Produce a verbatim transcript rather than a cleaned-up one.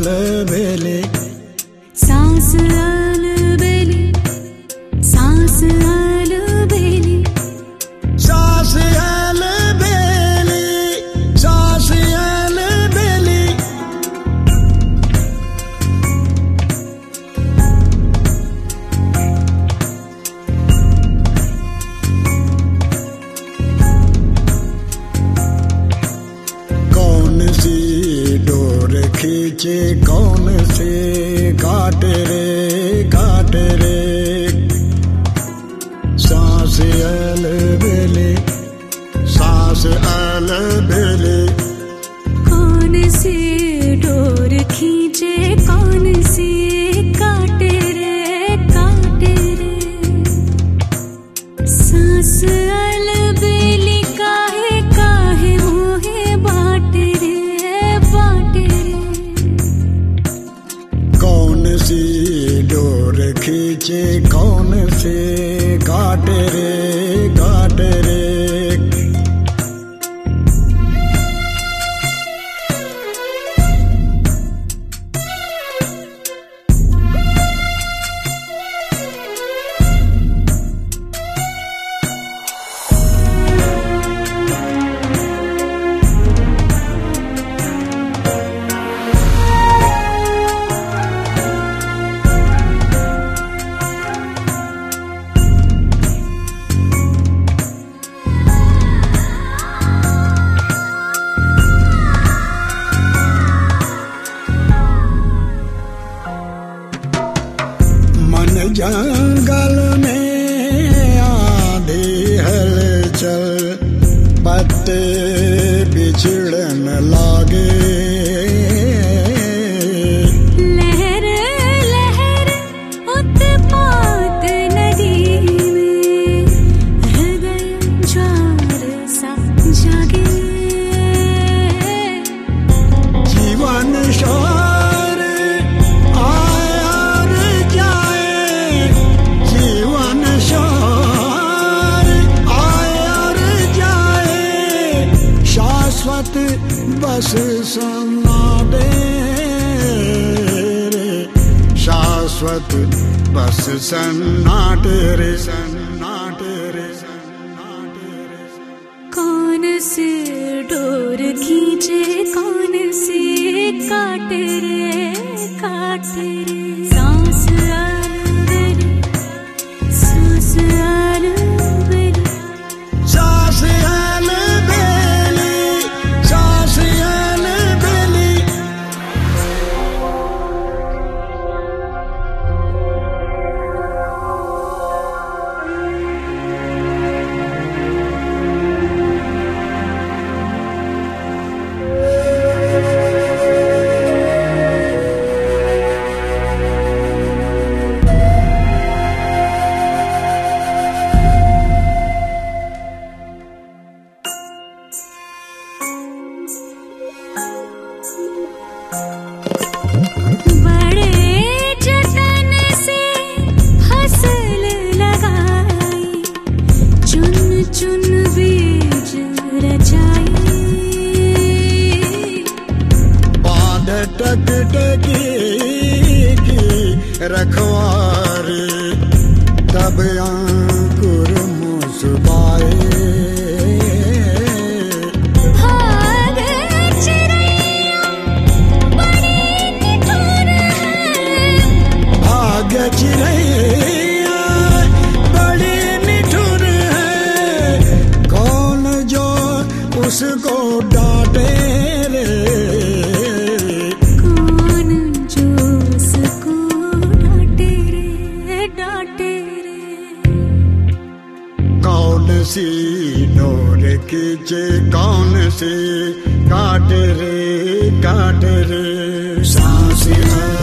अलबेली सांस अलबेली सांस अलबेली सांस अलबेली सांस अलबेली कौन सी डोर खींचे कौन से काटे रे काटे रे सांस अलबेली सांस अलबेली कौन सी डोर खींचे कौन सी काटे रे काटे रे सांस अलबेली काहे काहे मोहे बाटे रे बाटे रे कौन सी डोर खींचे कौन से काटे रे काटे रे जंगल में आंधी हलचल पत्ते बिछड़न लागे लहर लहर उत्पात नदी में हृदय ज्वार सा जागे जीवन शोर आया जाए जीवन शोर आया जाए शाश्वत बस सन्नाटे रे शाश्वत बस सन्नाटे रे सन्नाटे रे सन्नाटे रे कौन सी डोर खींचे कौन सी काटे रे काटे रे सांस अलबेली सांस अलबेली सांस अलबेली सांस अलबेली बड़े जतन से फसल लगाई चुन चुन बीज रचाई बांध टक टकी की रखवारी तब अंकुर मुस्काए भाग चिड़ैया बड़ी निठुर है भाग्य चिड़ैया बड़ी निठुर है कौन जो उसको डांटे रे कौन जो उसको डांटे रे डांटे रे कौन सी डोर खींचे कौन सी काटे रे काटे रे सांस